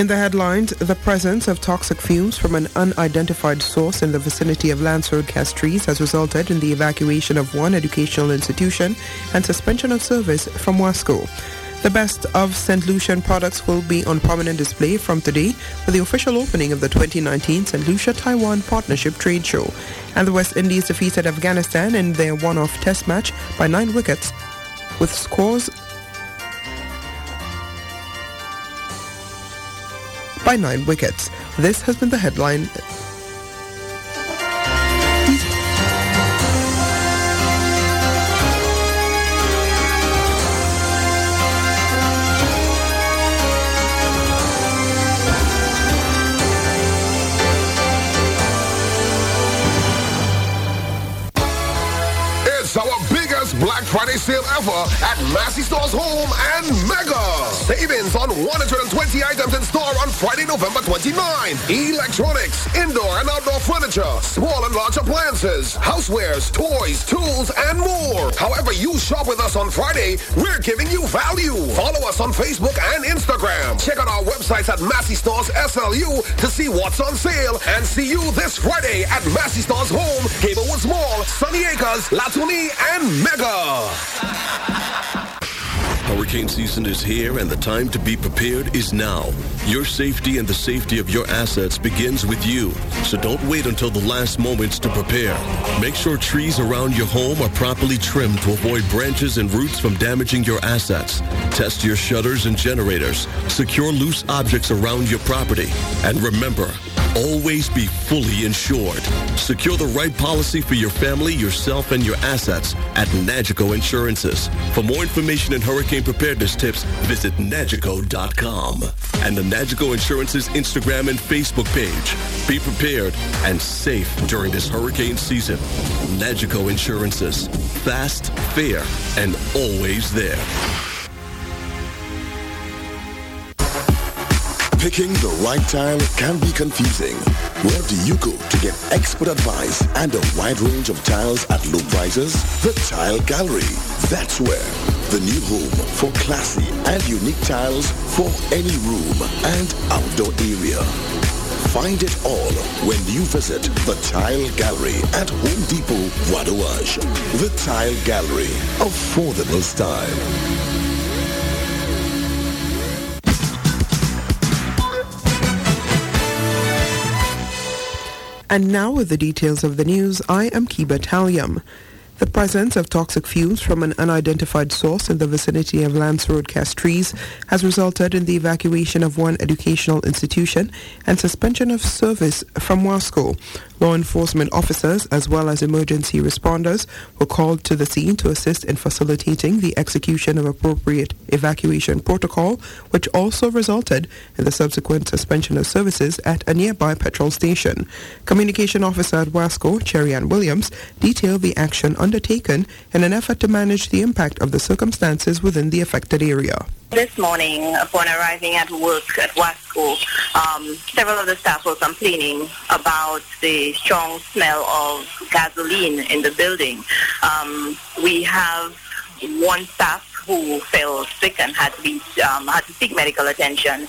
In the headlines, the presence of toxic fumes from an unidentified source in the vicinity of Lance Road, Castries has resulted in the evacuation of one educational institution and suspension of service from Wasco. The best of St. Lucian products will be on prominent display from today with the official opening of the 2019 St. Lucia Taiwan Partnership Trade Show. And the West Indies defeated Afghanistan in their one-off test match by 9 wickets with scores by 9 wickets. This has been the headline. It's our biggest Black Friday sale ever at Massey Stores Home and Mega. Savings on 120 items in store on Friday, November 29. Electronics, indoor and outdoor furniture, small and large appliances, housewares, toys, tools, and more. However you shop with us on Friday, we're giving you value. Follow us on Facebook and Instagram. Check out our websites at Massey Stores SLU to see what's on sale. And see you this Friday at Massey Stores Home, Gablewoods Mall, Sunny Acres, Latuni, and Mega. Hurricane season is here and the time to be prepared is now. Your safety and the safety of your assets begins with you. So don't wait until the last moments to prepare. Make sure trees around your home are properly trimmed to avoid branches and roots from damaging your assets. Test your shutters and generators. Secure loose objects around your property. And remember, always be fully insured. Secure the right policy for your family, yourself, and your assets at Nagico Insurances. For more information and hurricane preparedness tips, visit Nagico.com and the Nagico Insurances Instagram and Facebook page. Be prepared and safe during this hurricane season. Nagico Insurances. Fast, fair, and always there. Picking the right tile can be confusing. Where do you go to get expert advice and a wide range of tiles at low prices? The Tile Gallery. That's where. The new home for classy and unique tiles for any room and outdoor area. Find it all when you visit the Tile Gallery at Home Depot, Wadawaj. The Tile Gallery. Affordable style. And now with the details of the news, I am Kiba Taliam. The presence of toxic fumes from an unidentified source in the vicinity of Lance Road, Castries has resulted in the evacuation of one educational institution and suspension of service from Wasco. Law enforcement officers as well as emergency responders were called to the scene to assist in facilitating the execution of appropriate evacuation protocol, which also resulted in the subsequent suspension of services at a nearby petrol station. Communication officer at Wasco, Cherry Ann Williams, detailed the action undertaken in an effort to manage the impact of the circumstances within the affected area. This morning, upon arriving at work at Wasco, several of the staff were complaining about the strong smell of gasoline in the building. We have one staff who fell sick and had to seek medical attention.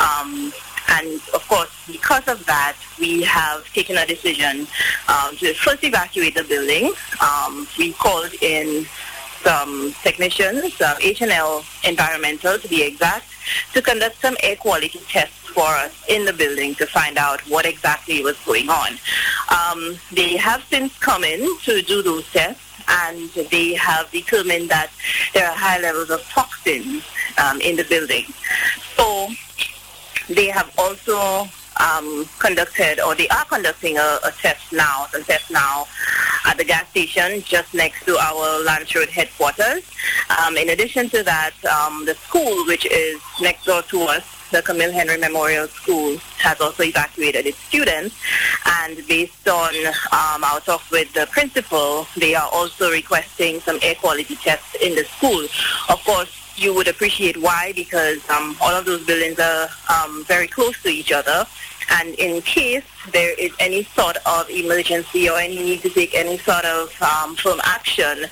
And of course, because of that, we have taken a decision to first evacuate the building. We called in some technicians, H&L Environmental to be exact, to conduct some air quality tests for us in the building to find out what exactly was going on. They have since come in to do those tests, and they have determined that there are high levels of toxins in the building. So they have also conducted, or they are conducting a test now at the gas station just next to our Lance Road headquarters. In addition to that, the school, which is next door to us, the Camille Henry Memorial School, has also evacuated its students, and based on our talk with the principal, they are also requesting some air quality tests in the school. Of course, you would appreciate why, because all of those buildings are very close to each other, and in case there is any sort of emergency or any need to take any sort of firm action,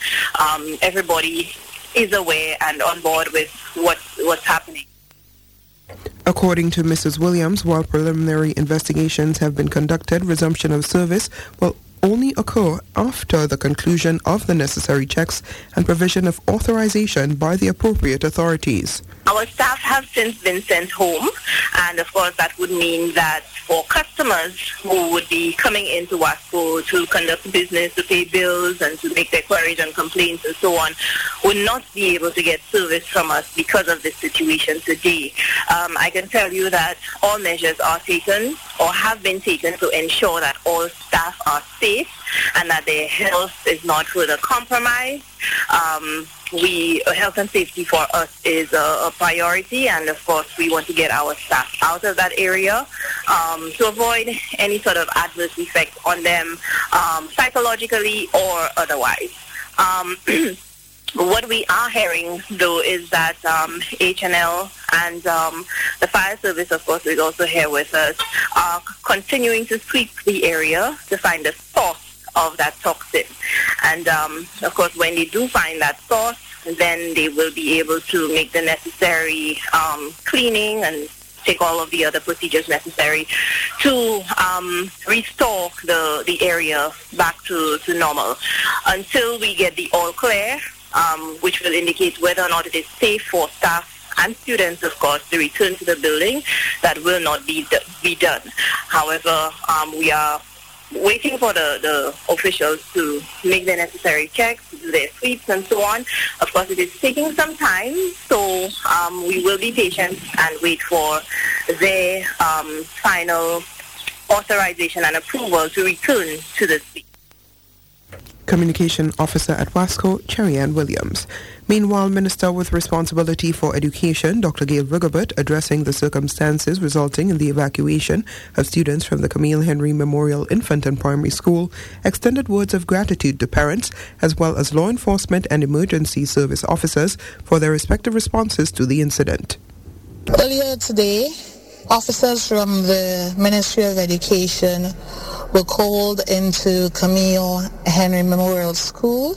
everybody is aware and on board with what's happening. According to Mrs. Williams, while preliminary investigations have been conducted, resumption of service will only occur after the conclusion of the necessary checks and provision of authorization by the appropriate authorities. Our staff have since been sent home, and of course that would mean that for customers who would be coming into WASCO to conduct business, to pay bills and to make their queries and complaints and so on, would not be able to get service from us because of this situation today. I can tell you that all measures are taken or have been taken to ensure that all staff are safe and that their health is not further compromised. Health and safety for us is a priority, and of course we want to get our staff out of that area to avoid any sort of adverse effect on them psychologically or otherwise. What we are hearing, though, is that H&L and the fire service, of course, is also here with us, are continuing to sweep the area to find the source of that toxin. And, of course, when they do find that source, then they will be able to make the necessary cleaning and take all of the other procedures necessary to restore the area back to normal. Until we get the all clear, which will indicate whether or not it is safe for staff and students, of course, to return to the building, that will not be done. However, we are waiting for the officials to make the necessary checks, to do their sweeps and so on. Of course, it is taking some time, so we will be patient and wait for their final authorization and approval to return to the sweep. Communication Officer at WASCO, Cherry-Ann Williams. Meanwhile, Minister with responsibility for education, Dr. Gail Rigobert, addressing the circumstances resulting in the evacuation of students from the Camille Henry Memorial Infant and Primary School, extended words of gratitude to parents as well as law enforcement and emergency service officers for their respective responses to the incident. Earlier today, officers from the Ministry of Education were called into Camille Henry Memorial School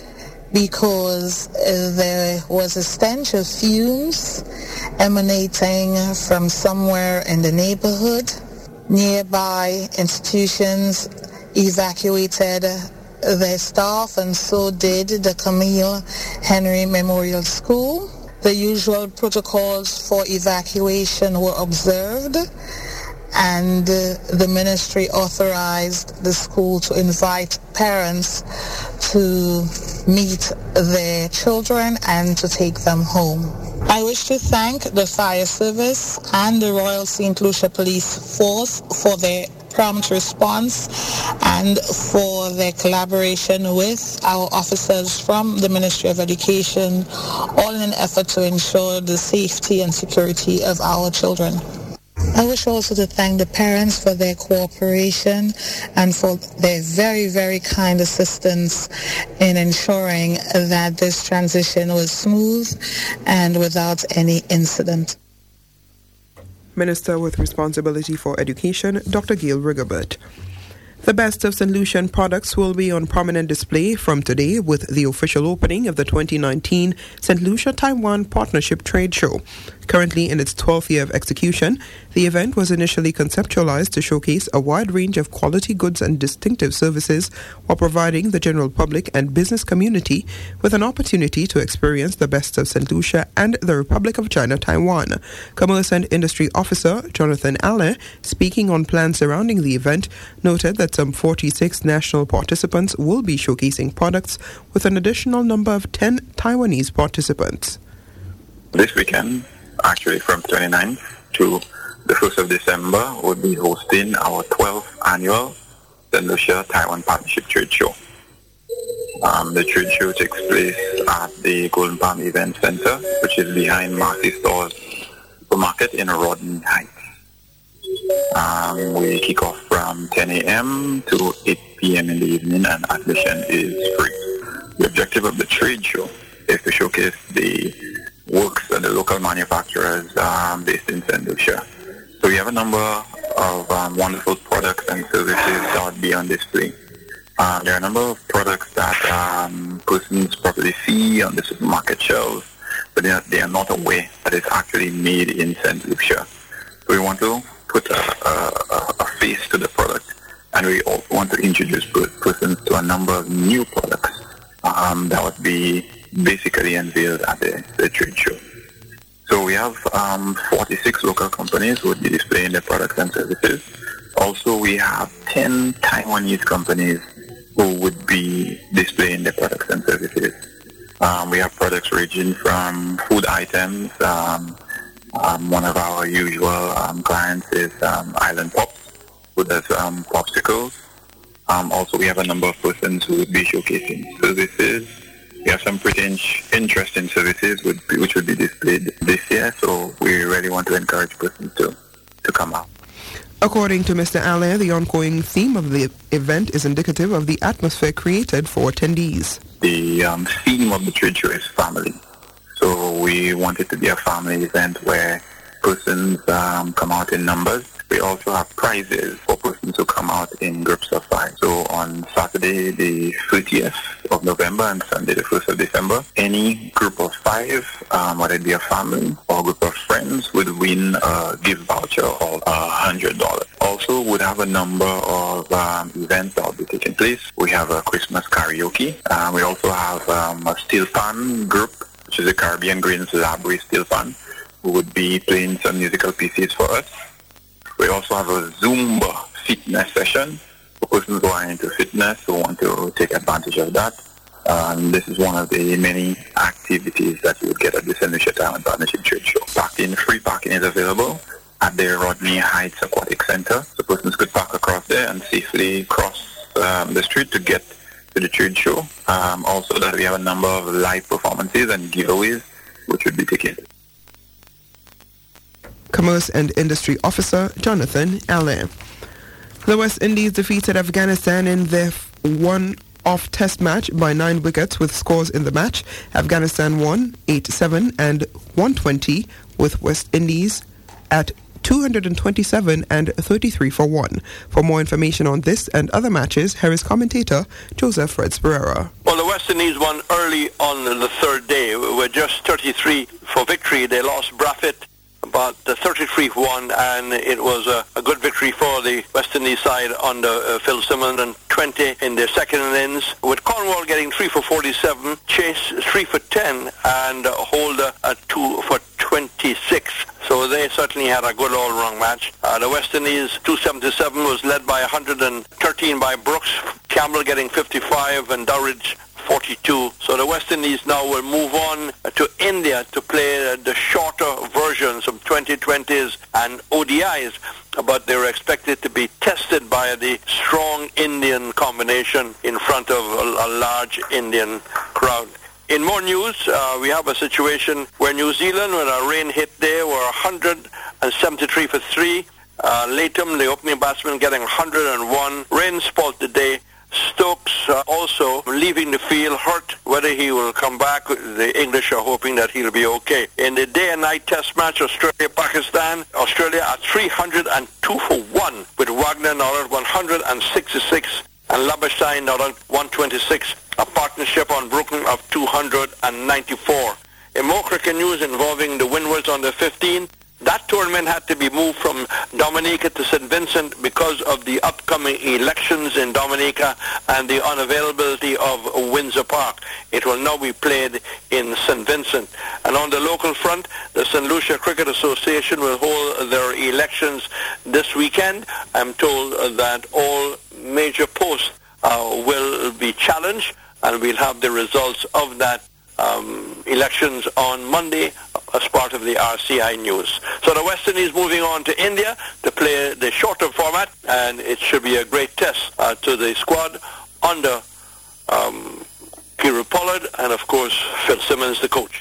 because there was a stench of fumes emanating from somewhere in the neighborhood. Nearby institutions evacuated their staff, and so did the Camille Henry Memorial School. The usual protocols for evacuation were observed, and the ministry authorized the school to invite parents to meet their children and to take them home. I wish to thank the fire service and the Royal St. Lucia Police Force for their prompt response and for their collaboration with our officers from the Ministry of Education, all in an effort to ensure the safety and security of our children. I wish also to thank the parents for their cooperation and for their very, very kind assistance in ensuring that this transition was smooth and without any incident. Minister with responsibility for education, Dr. Gail Rigobert. The best of St. Lucian products will be on prominent display from today with the official opening of the 2019 St. Lucia Taiwan Partnership Trade Show. Currently in its 12th year of execution, the event was initially conceptualized to showcase a wide range of quality goods and distinctive services while providing the general public and business community with an opportunity to experience the best of St. Lucia and the Republic of China, Taiwan. Commerce and Industry Officer Jonathan Allen, speaking on plans surrounding the event, noted that some 46 national participants will be showcasing products with an additional number of 10 Taiwanese participants. This weekend, actually from 29th to the 1st of December, we'll be hosting our 12th annual St. Lucia Taiwan Partnership Trade Show. The trade show takes place at the Golden Palm Event Center, which is behind Marcy Stores Supermarket in Rodney Heights. We kick off from 10 a.m. to 8 p.m. in the evening, and admission is free. The objective of the trade show is to showcase the works of the local manufacturers based in St. Lucia. So we have a number of wonderful products and services that will be on display. There are a number of products that persons probably see on the supermarket shelves, but they are not aware that it's actually made in St. Lucia. So we want to put a face to the product, and we also want to introduce persons to a number of new products that would be basically unveiled at the trade show. So we have 46 local companies who would be displaying their products and services. Also, we have 10 Taiwanese companies who would be displaying their products and services. We have products ranging from food items. One of our usual clients is Island Pops, who does popsicles. Also, we have a number of persons who would be showcasing services. We have some pretty interesting services which would be displayed this year, so we really want to encourage persons to come out. According to Mr. Allaire, the ongoing theme of the event is indicative of the atmosphere created for attendees. The theme of the trade show is family. So we want it to be a family event where persons come out in numbers. We also have prizes for persons who come out in groups of 5. So on Saturday, the 30th of November and Sunday, the 1st of December, any group of 5, whether it be a family or a group of friends, would win a gift voucher of $100. Also, would have a number of events that will be taking place. We have a Christmas karaoke. We also have a steel pan group, which is a Caribbean Grains Library steel pan, who would be playing some musical pieces for us. We also have a Zumba fitness session for persons who are into fitness, who want to take advantage of that. This is one of the many activities that you would get at the St. Lucia Taiwan Partnership Trade Show. Free parking is available at the Rodney Heights Aquatic Center. So persons could park across there and safely cross the street to get to the trade show. Also, that we have a number of live performances and giveaways which would be taken. Commerce and Industry Officer Jonathan Allaire. The West Indies defeated Afghanistan in their one-off test match by 9 wickets with scores in the match. Afghanistan won 8-7 and 120 with West Indies at 227 and 33 for 1. For more information on this and other matches, here is commentator Joseph Fred Pereira. Well, the West Indies won early on the third day. We're just 33 for victory. They lost Braffett, but the 33-1, and it was a good victory for the West Indies side under Phil Simmons, and 20 in their second innings, with Cornwall getting 3 for 47, Chase 3 for 10, and Holder 2 for 26. So they certainly had a good all-round match. The West Indies 277 was led by 113 by Brooks, Campbell getting 55, and Durridge 42. So the West Indies now will move on to India to play the shorter versions of 2020s and ODIs, but they're expected to be tested by the strong Indian combination in front of a large Indian crowd. In more news, we have a situation where New Zealand, with a rain hit there, were 173 for 3. Latham, the opening batsman, getting 101. Rain spoiled the day. Stokes also leaving the field hurt. Whether he will come back, the English are hoping that he'll be okay. In the day and night test match, Australia-Pakistan, Australia at 302 for 1, with Wagner now at 166 and Labuschagne now at 126, a partnership unbroken of 294. In more cricket news involving the Windwards under 15, that tournament had to be moved from Dominica to St. Vincent because of the upcoming elections in Dominica and the unavailability of Windsor Park. It will now be played in St. Vincent. And on the local front, the St. Lucia Cricket Association will hold their elections this weekend. I'm told that all major posts will be challenged, and we'll have the results of that elections on Monday as part of the RCI news. So the West Indies moving on to India to play the shorter format, and it should be a great test to the squad under Kieran Pollard and, of course, Phil Simmons, the coach.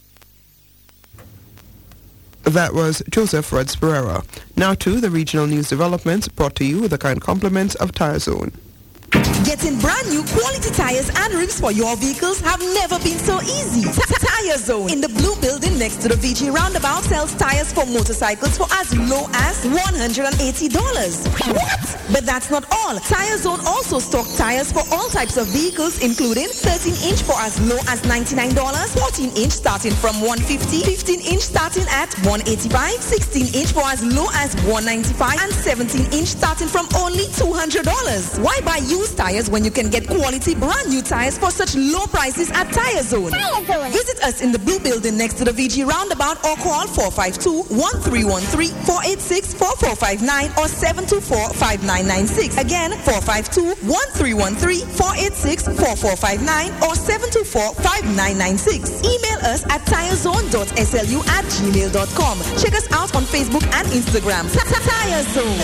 That was Joseph Fred Pereira. Now to the regional news developments brought to you with the kind compliments of Tire Zone. Getting brand new quality tires and rims for your vehicles have never been so easy. Tire Zone in the blue building next to the VG roundabout sells tires for motorcycles for as low as $180. What? But that's not all. Tire Zone also stocks tires for all types of vehicles, including 13-inch for as low as $99, 14-inch starting from $150, 15-inch starting at $185, 16-inch for as low as $195, and 17-inch starting from only $200. Why buy used tires when you can get quality brand new tires for such low prices at Tire Zone? Visit us in the blue building next to the VG roundabout or call 452-1313, 486-4459 or 724-5996. Again, 452-1313, 486-4459 or 724-5996. Email us at tirezone.slu@gmail.com. Check us out on Facebook and Instagram. Tire Zone.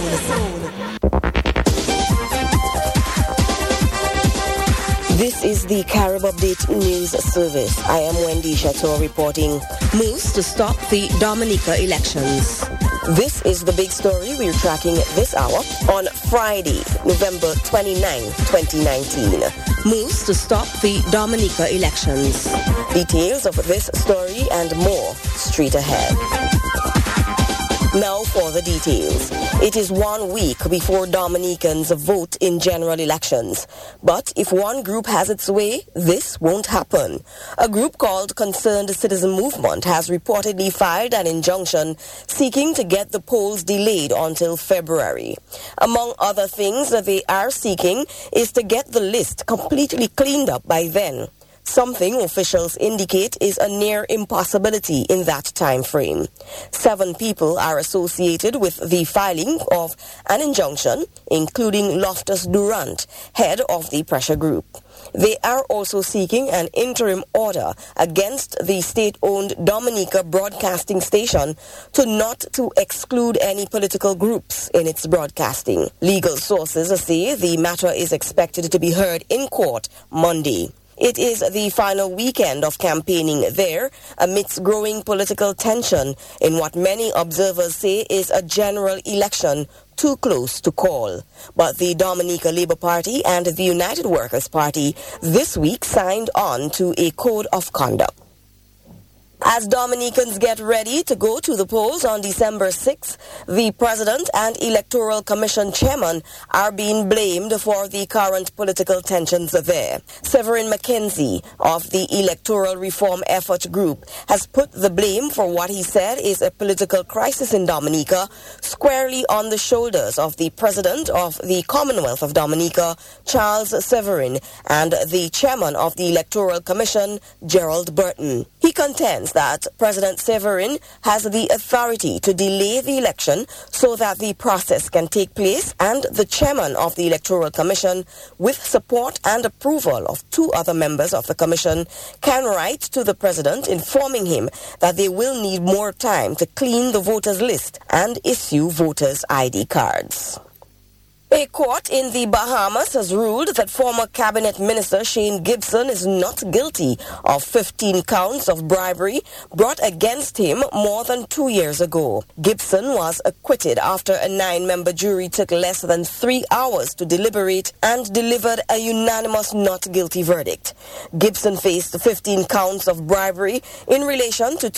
This is the Carib Update News Service. I am Wendy Chateau reporting. Moves to stop the Dominica elections. This is the big story we're tracking this hour on Friday, November 29, 2019. Moves to stop the Dominica elections. Details of this story and more straight ahead. Now for the details. It is 1 week before Dominicans vote in general elections. But if one group has its way, this won't happen. A group called Concerned Citizen Movement has reportedly filed an injunction seeking to get the polls delayed until February. Among other things that they are seeking is to get the list completely cleaned up by then. Something officials indicate is a near impossibility in that time frame. 7 people are associated with the filing of an injunction, including Loftus Durant, head of the pressure group. They are also seeking an interim order against the state-owned Dominica Broadcasting Station not to exclude any political groups in its broadcasting. Legal sources say the matter is expected to be heard in court Monday. It is the final weekend of campaigning there amidst growing political tension in what many observers say is a general election too close to call. But the Dominica Labour Party and the United Workers' Party this week signed on to a code of conduct. As Dominicans get ready to go to the polls on December 6th, the President and Electoral Commission Chairman are being blamed for the current political tensions there. Severin McKenzie of the Electoral Reform Effort Group has put the blame for what he said is a political crisis in Dominica squarely on the shoulders of the President of the Commonwealth of Dominica, Charles Severin, and the Chairman of the Electoral Commission, Gerald Burton. He contends that President Severin has the authority to delay the election so that the process can take place, and the chairman of the Electoral Commission, with support and approval of 2 other members of the commission, can write to the president informing him that they will need more time to clean the voters' list and issue voters' ID cards. A court in the Bahamas has ruled that former cabinet minister Shane Gibson is not guilty of 15 counts of bribery brought against him more than 2 years ago. Gibson was acquitted after a 9-member jury took less than 3 hours to deliberate and delivered a unanimous not guilty verdict. Gibson faced 15 counts of bribery in relation to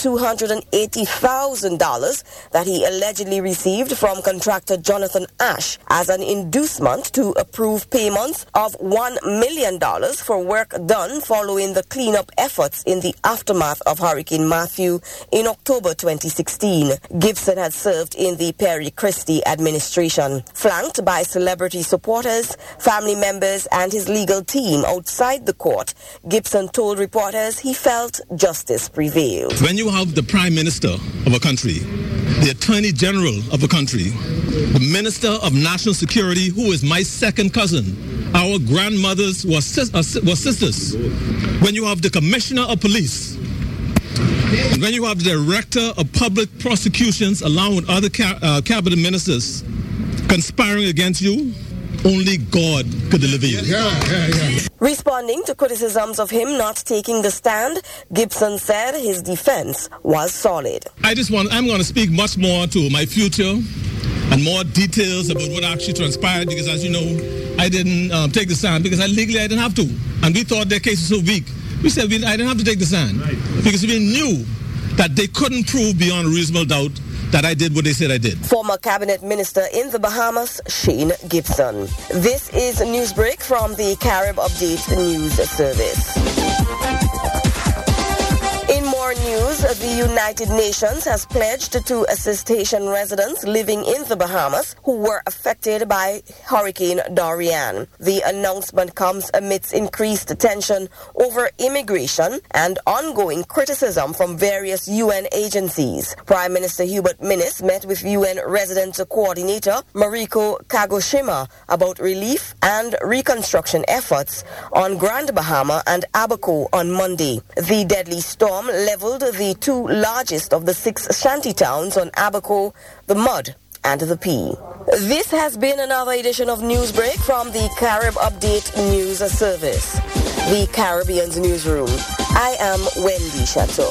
$280,000 that he allegedly received from contractor Jonathan Ash as an inducement to approve payments of $1 million for work done following the cleanup efforts in the aftermath of Hurricane Matthew in October 2016. Gibson had served in the Perry Christie administration. Flanked by celebrity supporters, family members, and his legal team outside the court, Gibson told reporters he felt justice prevailed. When you have the Prime Minister of a country, the Attorney General of a country, the Minister of National Security, who is my second cousin, our grandmothers were sisters. When you have the Commissioner of Police, and when you have the Director of Public Prosecutions along with other cabinet ministers conspiring against you, only God could deliver you. Responding to criticisms of him not taking the stand, Gibson said his defense was solid. I'm going to speak much more to my future and more details about what actually transpired, because as you know, I didn't take the stand because legally I didn't have to. And we thought their case was so weak. We said I didn't have to take the stand because we knew that they couldn't prove beyond a reasonable doubt that I did what they said I did. Former cabinet minister in the Bahamas, Shane Gibson. This is Newsbreak from the Carib Update News Service. In more news, the United Nations has pledged to assist Haitian residents living in the Bahamas who were affected by Hurricane Dorian. The announcement comes amidst increased tension over immigration and ongoing criticism from various UN agencies. Prime Minister Hubert Minnis met with UN resident coordinator Mariko Kagoshima about relief and reconstruction efforts on Grand Bahama and Abaco on Monday. The deadly storm leveled the two largest of the 6 shanty towns on Abaco, the Mud and the P. This has been another edition of Newsbreak from the Carib Update News Service, the Caribbean's newsroom. I am Wendy Chateau.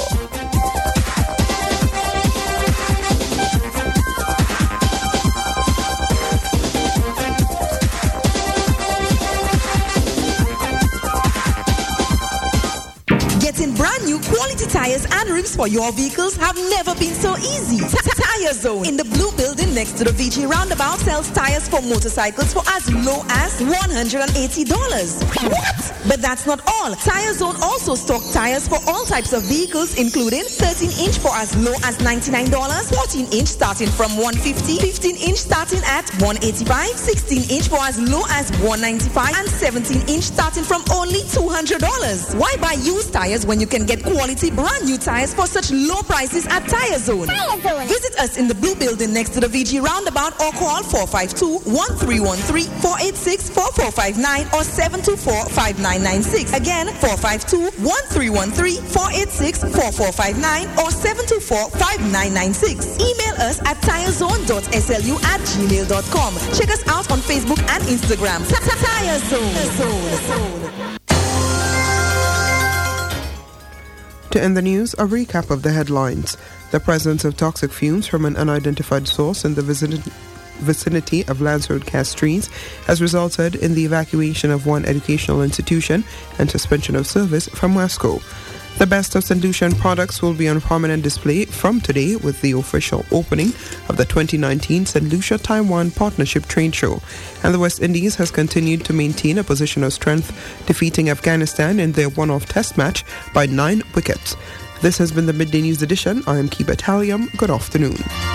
Getting brand new quality tires and rims for your vehicles have never been so easy. Tire Zone in the blue building next to the VG roundabout sells tires for motorcycles for as low as $180. What? But that's not all. Tire Zone also stock tires for all types of vehicles, including 13-inch for as low as $99, 14-inch starting from $150, 15-inch starting at $185, 16-inch for as low as $195, and 17-inch starting from only $200. Why buy used tires when you can get quality brand new tires for such low prices at Tire Zone? Visit us in the blue building next to the VG roundabout or call 452-1313, 486-4459 or 724-5996. Again, 452-1313, 486-4459 or 724-5996. Email us at tirezone.slu@gmail.com. Check us out on Facebook and Instagram. Tire Zone. To end the news, a recap of the headlines. The presence of toxic fumes from an unidentified source in the vicinity of Lance Road Castries has resulted in the evacuation of one educational institution and suspension of service from Wasco. The best of St. Lucian products will be on prominent display from today with the official opening of the 2019 St. Lucia Taiwan Partnership Trade Show. And the West Indies has continued to maintain a position of strength, defeating Afghanistan in their one-off test match by 9 wickets. This has been the Midday News Edition. I am Kiba Talium. Good afternoon.